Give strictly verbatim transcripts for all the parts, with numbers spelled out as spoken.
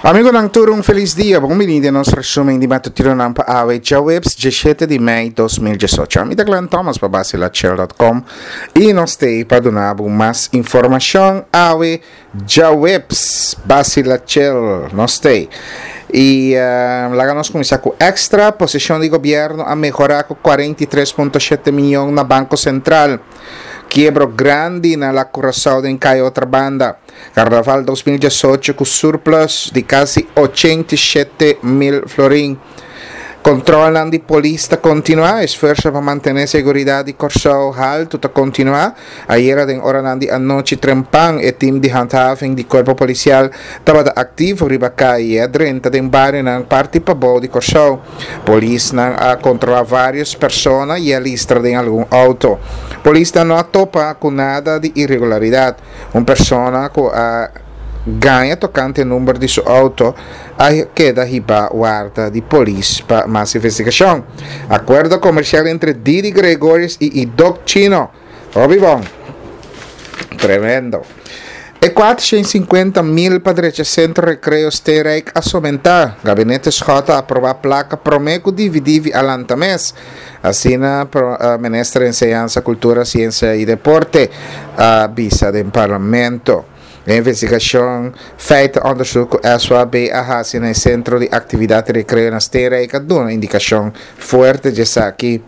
Amigo ng turong feliz dia, bem-vindo ao nosso resumo de matutino ng paawe Jawebs, dezessete de maio de dois mil e dezoito. Amita Glenn Thomas para basilachel ponto com e nós temos para donar mais informação awe Jawebs, basilachel, nós temos. E uh, lá nós começamos com extra, posição de governo a melhorar com quarenta e três vírgula sete milhões na Banco Central. Quiebro grande na la Curaçao em cai outra banda. Carnaval dois mil e dezoito com surplus de quase oitenta e sete mil florim. Controlam de polícia continuar, esforço para manter a segurança de Curaçao alto para continuar. Ayer em hora de anoche trempan e time de handhaving de corpo policial estava ativo riba caia drenta de barrio na parte pabo de Curaçao. Polícia não a controlar várias pessoas e a lista de algum auto. Polícia não topa com nada de irregularidade. Uma pessoa com a ganha tocante o número de seu auto, a queda riba guarda de polícia para mais investigação. Acordo comercial entre Didi Gregorius e Doc Chino. Obi bom. Tremendo. E quatrocentos e cinquenta mil para o Centro Recreio Stereik a somentar. Gabinete Schota aprovar placa Promeco dividir alanta mês. Assim, a Ministra de Enseñanza, Cultura, Ciência e Deporte a visa do Parlamento. A investigação feita onderzoek S W A B A H no Centro de Atividade de Recreio na Stereik a dar uma indicação forte de aqui.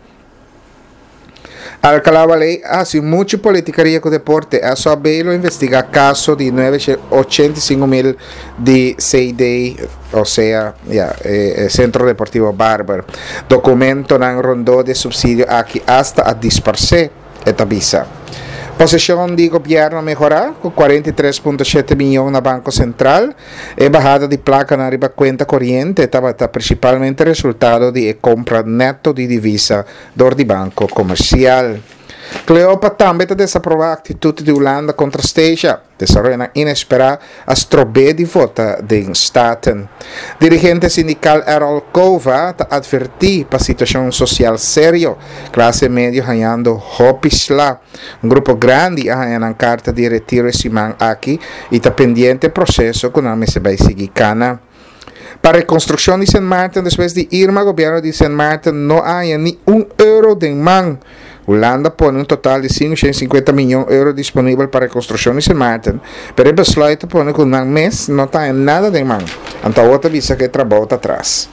Alcalá Lei hace mucha politicaria com o deporte. A S W A B lo investiga caso de novecentos e oitenta e cinco mil de C D, ou seja, yeah, eh, Centro Deportivo Barber. Documento não rondou de subsídio aqui hasta a dispersar esta visa. Posição de governo melhorar com quarenta e três vírgula sete milhões na Banco Central e bajada de placa na riba conta corriente estava principalmente resultado de compra neto de divisa do banco comercial. Cleopa também desaprova a atitude de Holanda contra Steja, desarrolla inesperada a strobe de vota de Staten. Dirigente sindical Errol Kova advertiu para a situação social séria, classe média ganhando hopisla, um grupo grande ganhando carta de retiro esse man aqui e está pendente processo com a mesa vai seguir cana. Para a reconstrução de Saint Martin, depois de Irma, o governo de Saint Martin não há nem um euro de man. Holanda põe um total de quinhentos e cinquenta milhões de euros disponível para a reconstrução de Saint Martin, mas o besluito põe que um mês não está nada de man. Então, outra visa que trabalha atrás.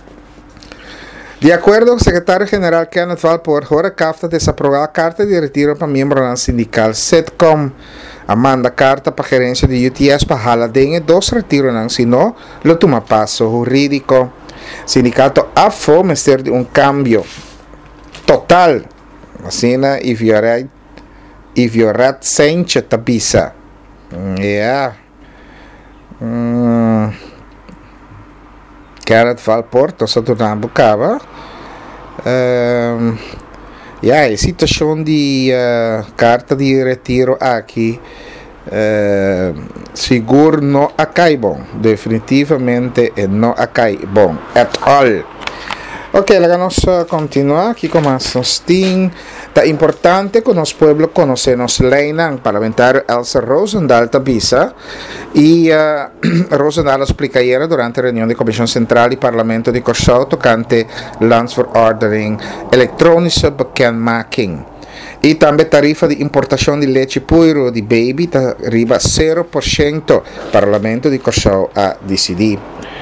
De acordo com o secretário-geral Kenneth Valpoort, Hora Kafta desaprovar a carta de retiro para membro da sindical SETCOM. Amanda carta para a gerência de U T S para hala dengue dos retiros, não, senão lo toma passo jurídico. Sindicato AFO mister de um cambio total. Assim, e viorat e viorat sente tabisa. Yeah. Mm. Kenneth Valpoort, só tornando bucava. Um, yeah, a situação de uh, carta de retiro aqui uh, seguro não acai bom, definitivamente não acai bom at all. Ok, lá nós continuamos aqui com mais Steam. É importante que o nosso povo conheça nossa lei parlamentar Elsa Rosendahl Tabisa e uh, Rosendahl explica ayer durante a reunião da Comissão Central e Parlamento de Curaçao tocante Lands for Ordering Elektronische Bekendmaking. E também tarifa de importação de leite puro de baby está arriba zero por cento. Parlamento de Curaçao a decidir.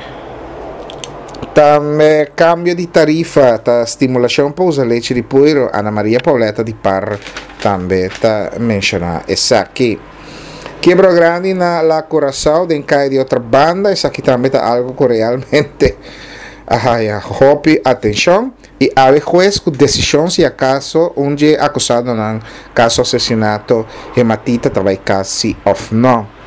Também cambio de tarifa da estimulação para usar leite de puro. Ana Maria Pauleta de Par também está mencionando isso aqui. Quebra grande na La Curaçao de cai de outra banda. Isso aqui também está algo que realmente ah, hope atenção. E há juez com decisão se acaso um dia acusado ng caso assassinato hematita também caso of no.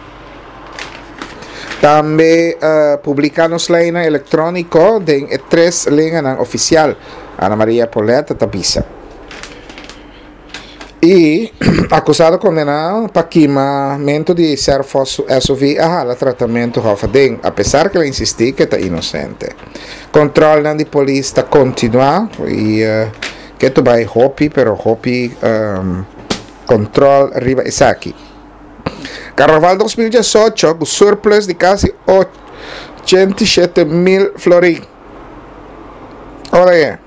Também uh, publicamos lei eletrônico de três linhas oficial. Ana Maria Pauleta Tabisa. E acusado condenado para queimamento de serfos S U V a tratamento Hofadem, apesar que ele insistiu que está inocente. Controle de polícia continua e uh, que tu vai hopi, pero hopi um, control arriba isso aqui. Carnaval dois mil e dezoito, com surplus de quase centosette mil florins. Ora é.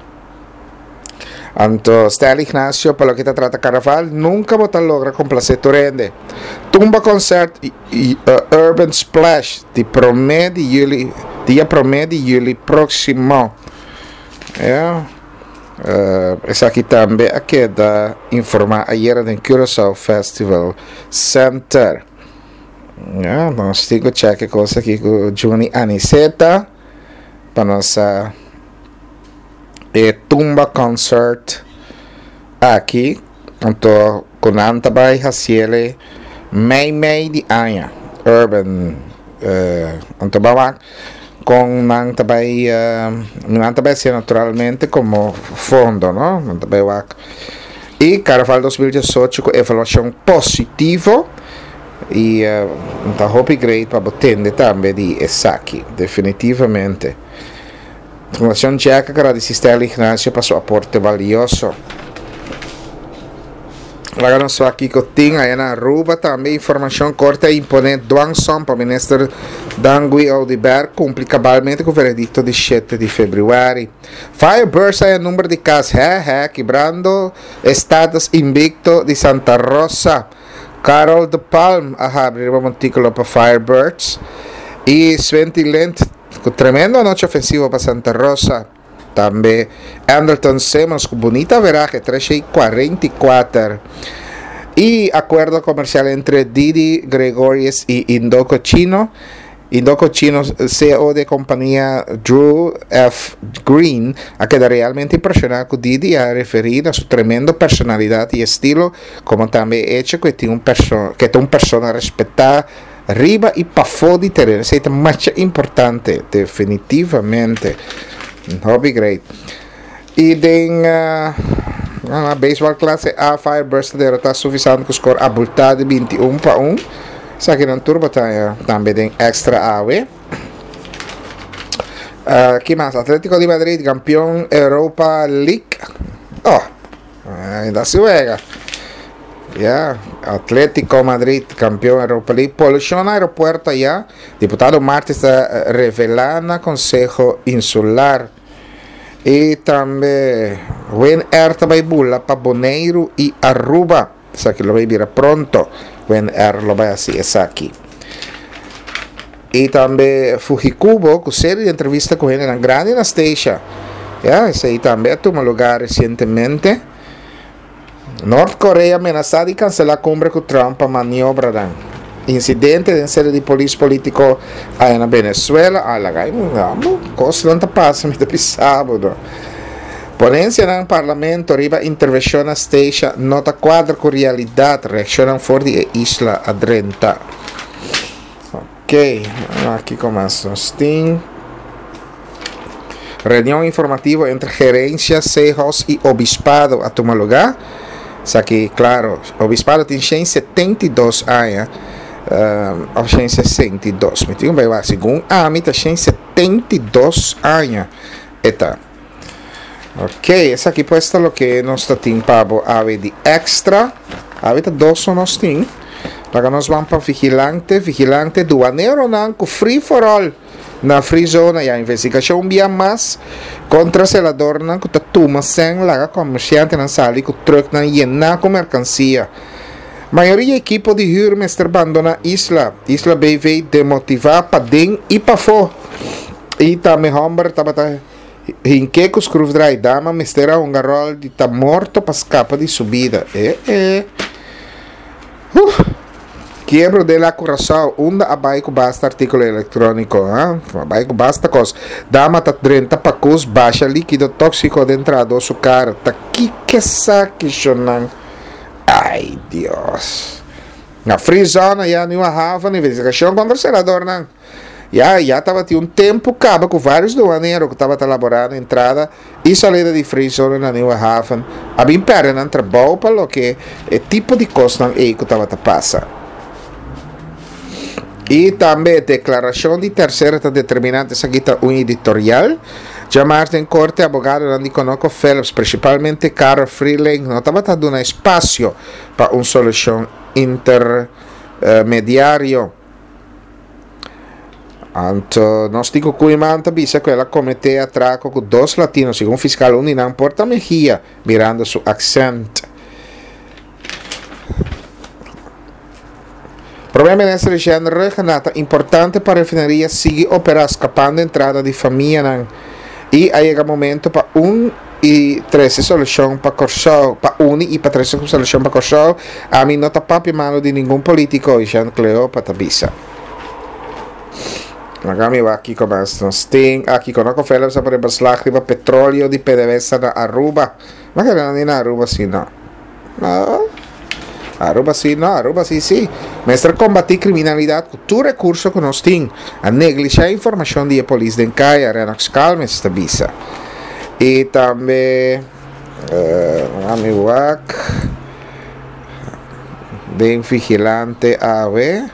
Anto Stel Ignacio, pelo que trata Carnaval, nunca vota logra complacer Torrende. Tumba Concert e, e, uh, Urban Splash di promé de juli, dia promé de juli próximo. É. Uh, essa aqui também aqui da informar ayer no Curaçao Festival Center. É, nós temos que checar coisa aqui com Juni Aniceta para nossa e Tumba Concert aqui, então com Antabay Haciele May May di Anya Urban uh, então vamos com Antabay uh, Antabay sia naturalmente como fundo, no? Antabay wak e Carnaval dois mil e dezoito com evaluação positivo e uh, então hope great para botende também de Esaki definitivamente. Fundación Checa que resiste al Ignacio para su aporte valioso. Agora só aqui que eu tenho aí na Aruba também informação corta e imponente do Anson para o ministro Dangui Aldiber cumpre cabalmente com o veredito de sete de fevereiro. Fireburst é o número de casos é, é, quebrando estados invicto de Santa Rosa. Carol de Palm a abrir um artigo para Firebirds e Sventi Lent com tremenda noite ofensiva para Santa Rosa. Também Anderton Simmons com bonita veraje treze e quarenta e quatro. E acordo comercial entre Didi Gregorius e Indoco Chino. Indoco Chino, C E O de companhia Drew F. Green, a queda realmente impressionado com Didi a referir a su tremendo personalidad y estilo, como también hecho que tiene un perso- que es una persona respetada arriba y para fuera de terreno. Es más importante, definitivamente. Hobby great. Y den uh, uh, baseball clase A, Fireburst derrota suficiente com score abultado de vinte e um para um. Isso aqui na turma também tem extra A W. Uh, que mais? Atlético de Madrid, campeão Europa League. Oh, ainda se juega. Yeah. Atlético Madrid, campeão Europa League. Poluição no aeroporto já. Deputado Martins está revelando Conselho Insular. E também Wen Air também bula para Bonaire e Aruba. Isso aqui lo vai vir pronto. Wen Air lo vai assim, essa aqui. E também Fujikubo, com série de entrevistas com ele na grande na station. Yeah, esse aí também tomou lugar recentemente. Norte Coreia ameaçada de cancelar a cumbre com Trump a maniobra. Incidente de série de polícia político aí na Venezuela. Ah, lá vai, não, coisa não passa, me dá sábado. Ponência no parlamento, arriba intervenção na station, nota quadra com realidade, reacionam forte e isla adrenta. Ok, aqui começa o Steam. Reunião informativa entre gerência, C E Os e obispado a tomar lugar. Isso aqui, claro, o obispado tem setenta e dois anos. Uh, a tem sessenta e dois. Me digo bem, segundo a mim, tem setenta e dois anos. Eta. Ok, essa aqui pode ser o que nós temos para a de extra. A vida dois nós temos. Agora nós vamos para vigilante, vigilante duaneiro não, com free for all. Na free zone, e a investigação um dia mais contra o selador não, com a turma sem lá, comerciante não sali, com o truck não, llenar com mercancia. Maioria equipo de Hurmester abandona a isla. Isla B V demotivar para dentro e para fora. E também homem estava em que os cruz dry dama mistera um garrol de tá morto para escapar de subida. É, é. Uh. Quebro de la Curaçao, onde a baico basta artículo eletrônico, ah? A baico basta coisa. Dama tá trinta para cus baixa líquido tóxico dentro do açúcar. Tá que que saque chonan. Ai, Deus. Na free zone, já não há uma investigação contra o senador, não. Já, já estava tinha um tempo, acaba com vários doaneiros que estavam elaborando entrada e saída de free zone na New Haven. A bem perto não trabalho para o que é tipo de coisa aí que estava a passar. E também declaração de terceira está determinante, essa aqui está um editorial. Já Martin Corte, abogado de Conoco Phelps, principalmente Carol Freeling, não estava dando espaço para uma solução intermediária. Anto, nós digo que o manta bisa que ela cometeu atraco com dois latinos, segundo fiscal Uninam Porta Mejia, mirando seu accent. Problema nessa região regionata importante para a refinaria seguir operar escapando entrada de família e aí chega momento para um e três solução para Corsol, para um e para três solução para Corsol, a mim não tá papi mano de nenhum político e Jean Cleópatra bisa. Magami va aqui com as nós tem aqui com a cofela para o beslag de petróleo de P D V S na Aruba, mas não é na Aruba sim não. Não. Aruba sim, não, Aruba sim, sim. Mestre combater criminalidade com todo recurso que nós temos. A negligenciar a informação de polícia de Encaia, Renox Calma, esta bisa. E também, uh, amigo de vigilante A V.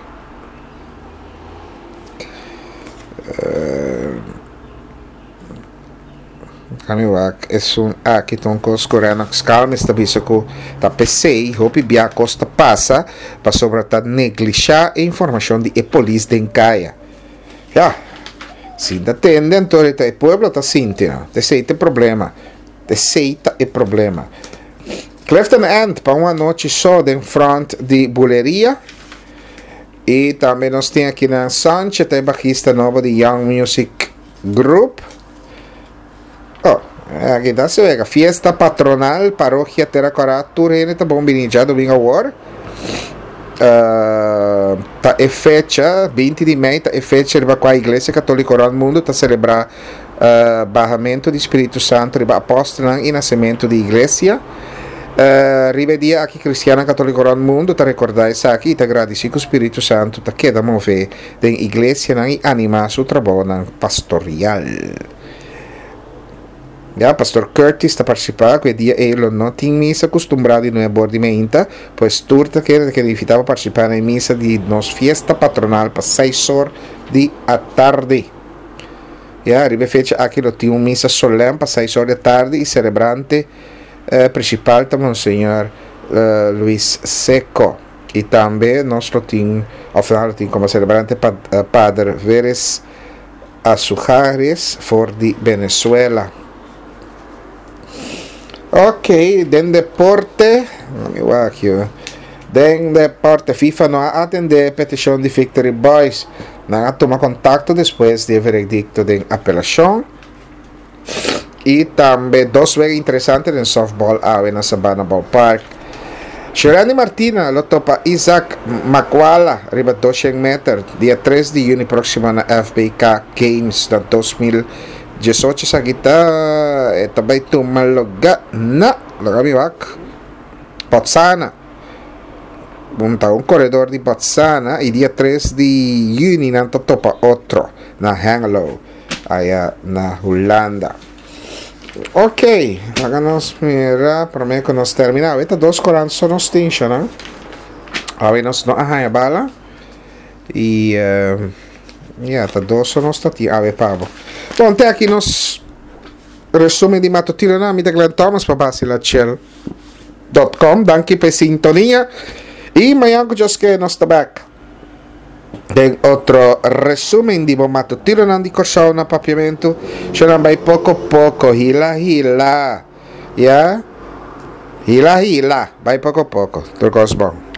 Kamiwak é um aqui tão coscorano calma esta bisa que tá P C I hopi bia costa passa para sobretar negligenciar a informação de e polícia de Encaia. Já, se da tende autoridade e pueblo tá sintindo, aceita problema, aceita e problema. Clifton Ant para uma noite só em front de buleria e também nós tem aqui na Sanchez tem baixista novo de Young Music Group. Oh, aqui está se vega. Fiesta patronal, paróquia Terracorá, Turene, tá bom, já domingo agora. Uh, tá é fecha, vinte de maio, tá é fecha com a Igreja Católica do Mundo, tá celebrar uh, barramento do Espírito Santo, riba apóstolo e nascimento de igreja. Uh, ribedia aqui Cristiana Católica do Mundo, tá recordar isso aqui, tá agradecer que o Espírito Santo tá queda mover da igreja e animar seu trabalho pastoral. Ya, Pastor Curtis está participando, que dia ele não tinha missa acostumbrado e não é bordimenta, pois turta que ele evitava participar na missa de nossa festa patronal para seis horas da tarde. Ya, ribe fecha aqui tinha uma missa solene para seis horas da tarde e celebrante eh, principal também o senhor uh, Luis Seco. E também nós tínhamos, ao final tínhamos como celebrante pad, uh, Padre Veres Azujares, for de Venezuela. Ok, den deporte, aqui, den deporte, FIFA não atende a petição de Victory Boys, não toma contato depois do veredicto de apelação. E também dois jogos interessantes em softball ave na Sabana Ballpark. Shirani Martina lo topa Isaac Makwala, riba duzentos metros, dia três de junho próximo na F B K Games da dois mil e dezoito sa kita eh, tabay tumaloga na lagamiwak Botswana. Punta un corredor de Botswana e dia três de junho nanto topa outro na Hengelo, allá na Holanda. Ok, hagamos mira, para mim que nós terminamos. Eta dois corantes só nos tinha, né? Aí nós não arranha bala e uh, yeah, tá dois só nos tati ave pavo. Bom, até aqui nos resume di mattutino na mi da Glenn Thomas para basilachel dot com. Danke per sintonia e amanhã que just que nós tá back. Den outro resumen di mattutino na di corso na papiamento. Ce ne vai poco poco, hila hila. Yeah? Hila hila, vai poco poco. Turcos bom.